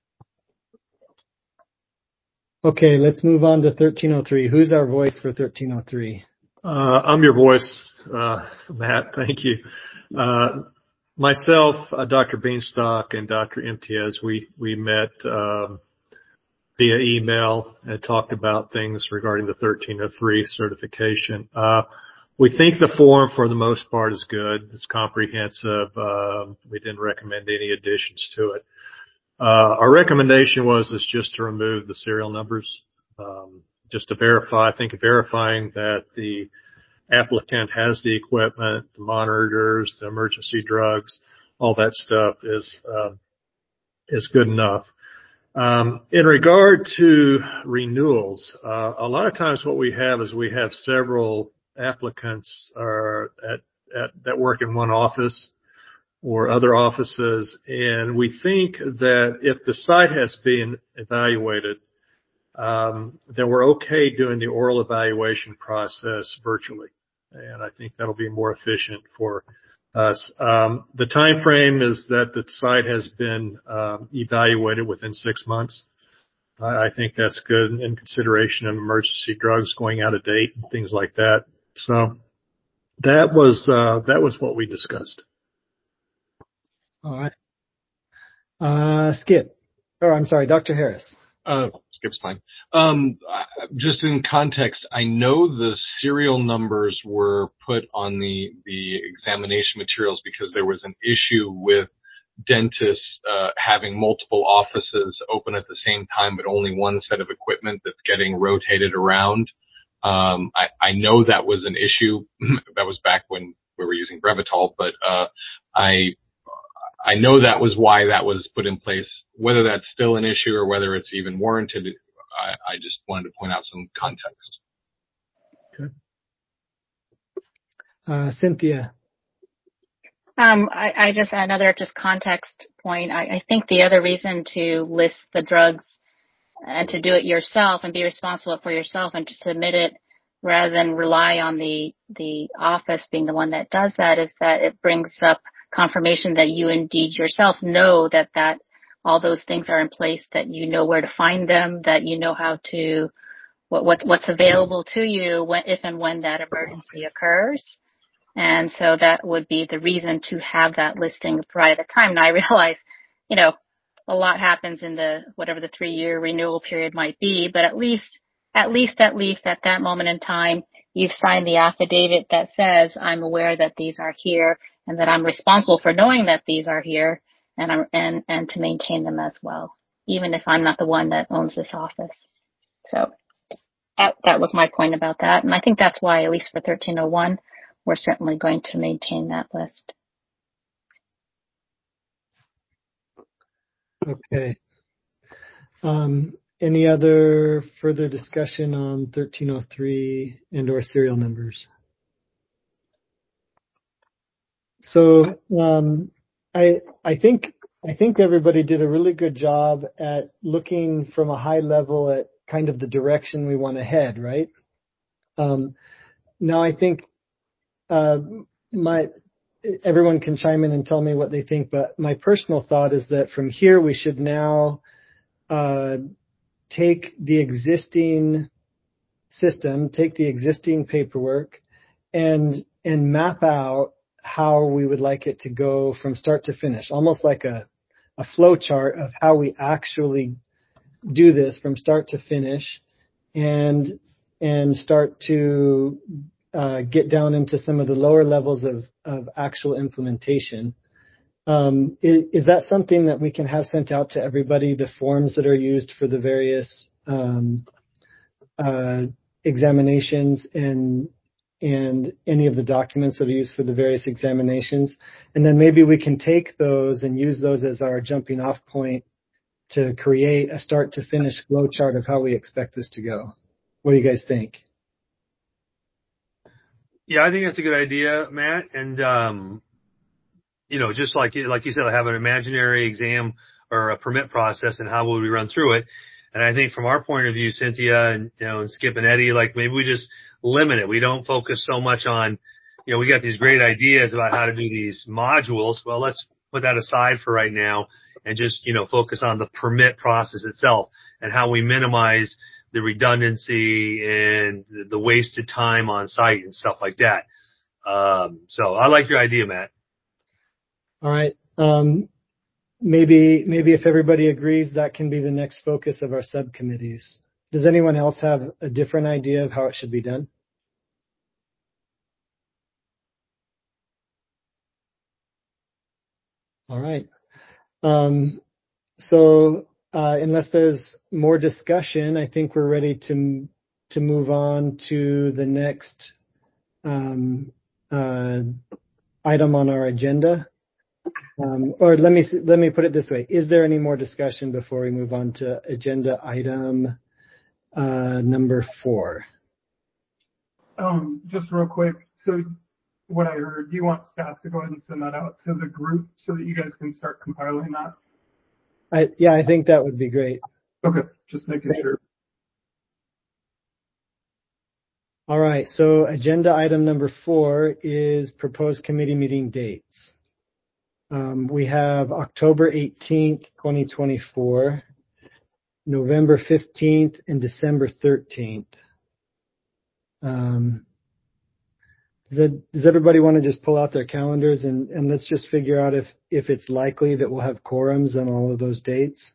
Okay, let's move on to thirteen oh three. Who's our voice for thirteen oh three? Uh, I'm your voice, uh, Matt. Thank you. Uh, myself, uh, Doctor Beanstalk, and Doctor Imtiaz, we, we met, um, via email and talked about things regarding the thirteen oh three certification. Uh, we think the form for the most part is good. It's comprehensive. Uh, we didn't recommend any additions to it. Uh, our recommendation was is just to remove the serial numbers, um, just to verify, I think verifying that the applicant has the equipment, the monitors, the emergency drugs, all that stuff is, uh, is good enough. Um, in regard to renewals, uh, a lot of times what we have is we have several applicants are at, at, that work in one office or other offices, and we think that if the site has been evaluated, um, then we're okay doing the oral evaluation process virtually, and I think that'll be more efficient for us. Um, the time frame is that the site has been um, evaluated within six months. I, I think that's good in consideration of emergency drugs going out of date and things like that. So that was uh, that was what we discussed. All right. Uh, Skip. Or I'm sorry, Doctor Harris. Uh, Skip's fine. Um, just in context, I know the serial numbers were put on the, the examination materials because there was an issue with dentists, uh, having multiple offices open at the same time, but only one set of equipment that's getting rotated around. Um, I, I know that was an issue. That was back when we were using Brevitol, but, uh, I, I know that was why that was put in place. Whether that's still an issue or whether it's even warranted, I, I just wanted to point out some context. Okay. Uh, Cynthia. Um, I, I just, another just context point. I, I think the other reason to list the drugs and to do it yourself and be responsible for yourself and to submit it rather than rely on the, the office being the one that does that is that it brings up confirmation that you indeed yourself know that that all those things are in place, that you know where to find them, that you know how to, what, what what's available to you when, if and when that emergency occurs. And so that would be the reason to have that listing right at the time. And I realize, you know, a lot happens in the, whatever the three year renewal period might be, but at least, at least, at least at that moment in time, you've signed the affidavit that says, I'm aware that these are here and that I'm responsible for knowing that these are here and I'm, and, and to maintain them as well, even if I'm not the one that owns this office. So that, that was my point about that. And I think that's why, at least for thirteen oh one, we're certainly going to maintain that list. Okay. Um, any other further discussion on thirteen oh three and or serial numbers? So um, I I think I think everybody did a really good job at looking from a high level at kind of the direction we want to head, right? Um, now I think uh, my everyone can chime in and tell me what they think, but my personal thought is that from here we should now uh, take the existing system, take the existing paperwork, and and map out how we would like it to go from start to finish, almost like a, a flow chart of how we actually do this from start to finish, and and start to uh, get down into some of the lower levels of, of actual implementation. Um, is, is that something that we can have sent out to everybody, the forms that are used for the various um, uh, examinations and and any of the documents that are used for the various examinations? And then maybe we can take those and use those as our jumping off point to create a start to finish flow chart of how we expect this to go. What do you guys think? Yeah, I think that's a good idea, Matt. And, um, you know, just like, like you said, I have an imaginary exam or a permit process and how would we run through it. And I think from our point of view, Cynthia and, you know, and Skip and Eddie, like maybe we just limit it. We don't focus so much on, you know, we got these great ideas about how to do these modules. Well, let's put that aside for right now and just, you know, focus on the permit process itself and how we minimize the redundancy and the wasted time on site and stuff like that. Um, so I like your idea, Matt. All right. Um, maybe, maybe if everybody agrees, that can be the next focus of our subcommittees. Does anyone else have a different idea of how it should be done? All right. Um, so uh, unless there's more discussion, I think we're ready to to move on to the next um, uh, item on our agenda. Um, or let me let me put it this way: is there any more discussion before we move on to agenda item uh, number four? Um, just real quick. So what I heard, do you want staff to go ahead and send that out to the group so that you guys can start compiling that? I, yeah, I think that would be great. Okay, just making sure. All right, so agenda item number four is proposed committee meeting dates. Um, we have October eighteenth, twenty twenty-four, November fifteenth, and December thirteenth. Um, does, that, does everybody want to just pull out their calendars and, and let's just figure out if, if it's likely that we'll have quorums on all of those dates?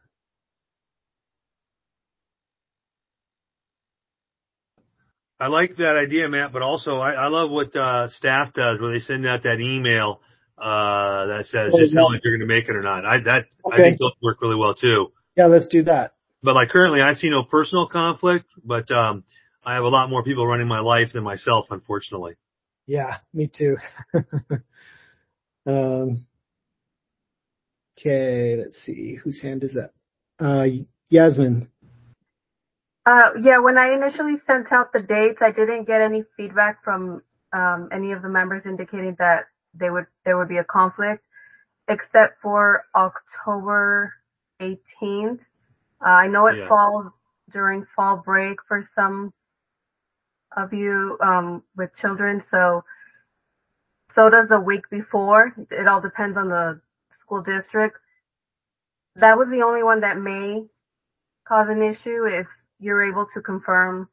I like that idea, Matt, but also I, I love what uh, staff does where they send out that email uh, that says, just tell them if you're going to make it or not. I that okay. I think those work really well too. Yeah, let's do that. But like currently, I see no personal conflict, but um, I have a lot more people running my life than myself, unfortunately. Yeah, me too. um, okay, let's see. Whose hand is that? Uh, Yasmin. Uh, yeah, when I initially sent out the dates, I didn't get any feedback from um, any of the members indicating that they would there would be a conflict, except for October eighteenth. Uh, I know it yeah. falls during fall break for some of you um, with children, so so does the week before. It all depends on the school district. That was the only one that may cause an issue. If you're able to confirm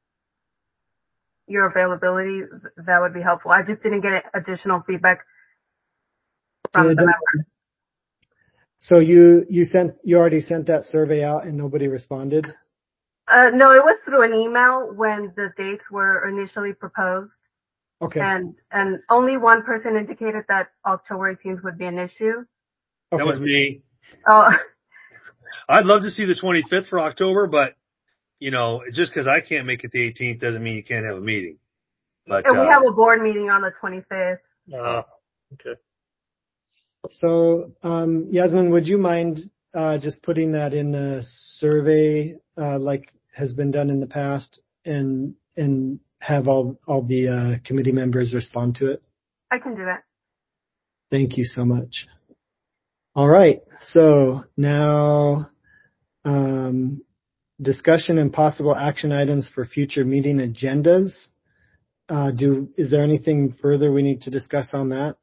your availability, that would be helpful. I just didn't get additional feedback from Did, the members. So you, you sent, you already sent that survey out and nobody responded? Uh, no, it was through an email when the dates were initially proposed. Okay. And, and only one person indicated that October eighteenth would be an issue. Okay. That was me. Oh. I'd love to see the twenty-fifth for October, but you know, just because I can't make it the eighteenth doesn't mean you can't have a meeting. But And we uh, have a board meeting on the twenty-fifth. Uh, okay. So, um, Yasmin, would you mind uh, just putting that in a survey uh, like has been done in the past, and and have all all the uh, committee members respond to it? I can do that. Thank you so much. All right. So now, um, discussion and possible action items for future meeting agendas. Uh, do is there anything further we need to discuss on that?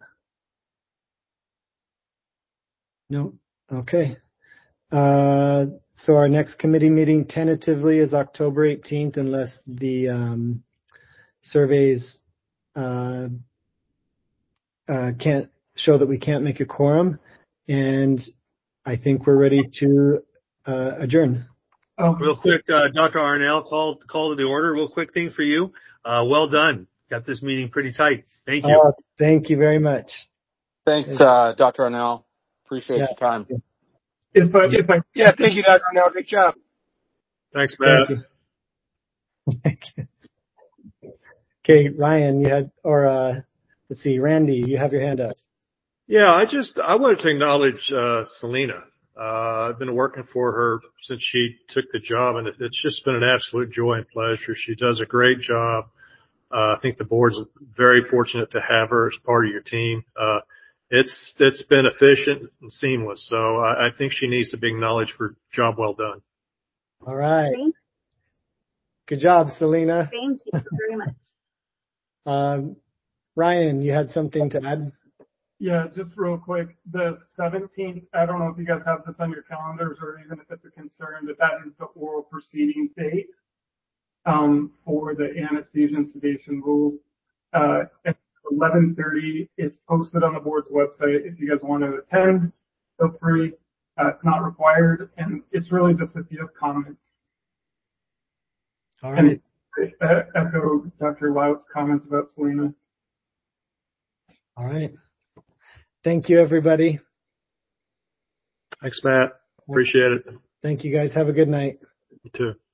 No. Okay. Uh, so our next committee meeting tentatively is October eighteenth, unless the um, surveys uh, uh, can't show that we can't make a quorum. And I think we're ready to uh, adjourn. Oh, Real quick, uh, Doctor Arnell, call call to the order. Real quick thing for you. Uh, well done. Got this meeting pretty tight. Thank you. Uh, thank you very much. thanks, uh, Doctor Arnell. Appreciate Yeah. your time. if I, if I, Yeah, thank you, Doctor Arnell. Good job. Thanks, Matt. Thank you. Thank you. Okay, Ryan, you had, or uh, let's see, Randy, you have your hand up. Yeah, I just, I wanted to acknowledge, uh, Selena. Uh, I've been working for her since she took the job, and it, it's just been an absolute joy and pleasure. She does a great job. Uh, I think the board's very fortunate to have her as part of your team. Uh, it's, it's been efficient and seamless. So I, I think she needs to be acknowledged for job well done. All right. Thank, Good job, Selena. thank you very much. Um, Ryan, you had something to add? yeah, just real quick, the seventeenth, I don't know if you guys have this on your calendars or even if it's a concern, but that is the oral proceeding date, um, for the anesthesia and sedation rules. Uh, at eleven thirty, it's posted on the board's website. If you guys want to attend, feel free. Uh, it's not required, and it's really just if you have comments. All right. And uh, echo Doctor Lout's comments about Selena. All right. Thank you, everybody. Thanks, Matt. Appreciate it. Thank you, guys. Have a good night. You too.